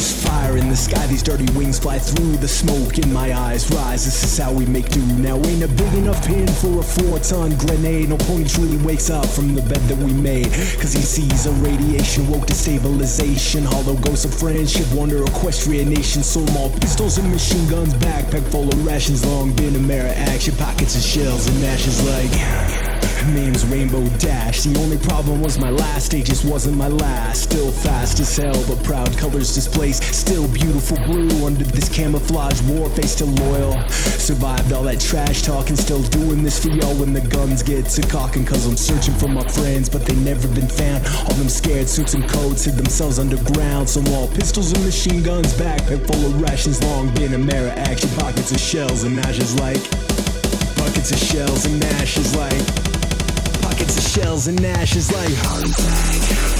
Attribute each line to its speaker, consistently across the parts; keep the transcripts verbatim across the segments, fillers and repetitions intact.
Speaker 1: There's fire in the sky, these dirty wings fly through. The smoke in my eyes rise, this is how we make do. Now ain't a big enough pin for a four-ton grenade. No pony truly wakes up from the bed that we made, cause he sees a radiation woke to stabilization. Hollow ghosts of friendship, wonder equestrian nation. Sold more pistols and machine guns, backpack full of rations. Long been a mare of action, pockets of shells and ashes like... Name's Rainbow Dash. The only problem was my last day just wasn't my last. Still fast as hell, but proud colors displaced. Still beautiful blue under this camouflage war face. Still loyal, survived all that trash talking. Still doing this for y'all when the guns get to cocking. Cause I'm searching for my friends, but they never been found. All them scared suits and coats hid themselves underground. Some wall pistols and machine guns, backpack full of rations. Long been a mare of action, pockets of shells and ashes like buckets of shells and ashes like pockets of shells and ashes like heart attack.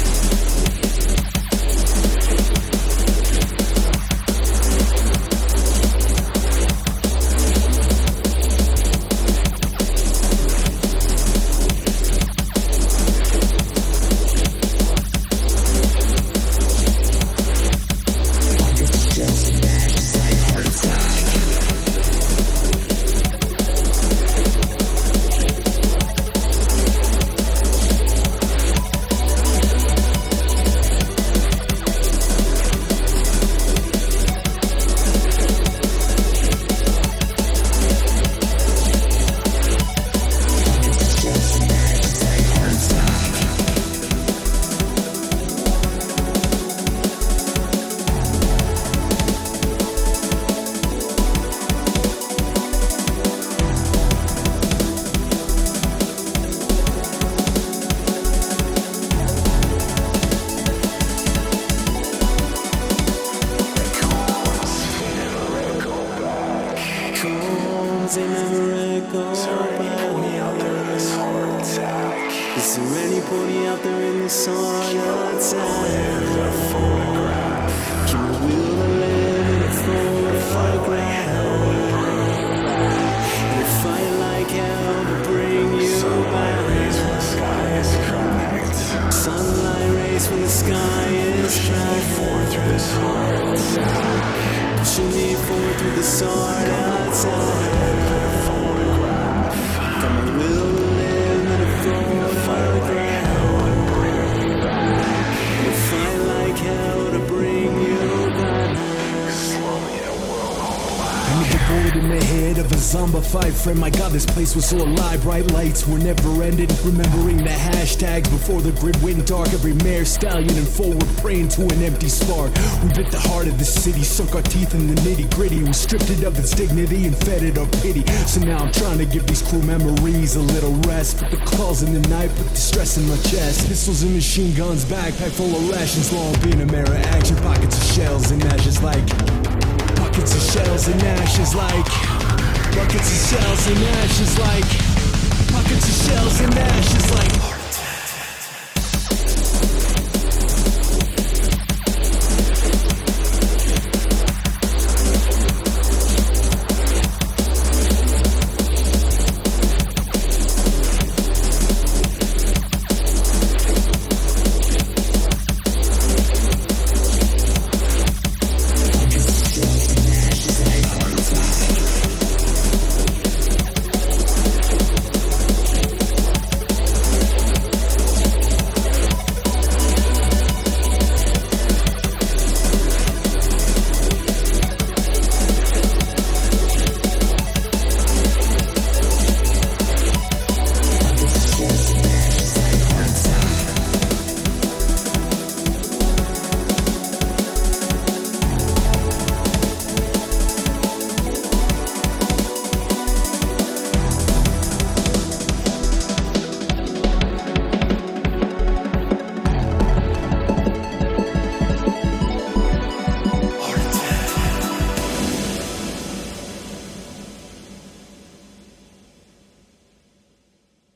Speaker 2: They never echo.
Speaker 3: Is there any pony out there in this heart attack?
Speaker 2: Is there any pony out there in this heart attack?
Speaker 3: Live a photograph.
Speaker 2: Can you will live in a photograph? And if I like hell to bring you
Speaker 3: Sunlight rays when the
Speaker 2: back.
Speaker 3: sky is cracked.
Speaker 2: Sunlight rays when the sky is
Speaker 3: Pushing me forward through this heart attack.
Speaker 2: pushing me forward through this heart attack. Got my will to live in a photograph. And if I like hell to bring you back.
Speaker 3: Slowly in a world of black.
Speaker 1: I need the bullet in the head of a zombified friend. My god, this place was so alive. Bright lights were never ending. Remembering the hashtags before the grid went dark. Every mare, stallion, and forward praying to an empty spark. We bit the heart of the city, sunk our teeth in the nitty gritty. We stripped it of its dignity and fed it our pity. So now I'm trying to give these cruel memories a little rest. Put the claws in the night, put the stress in my chest. Pistols and machine guns, backpack full of rations. Long being a mare of action, pockets of shells and ashes like buckets of shells and ashes like buckets of shells and ashes like buckets of shells and ashes like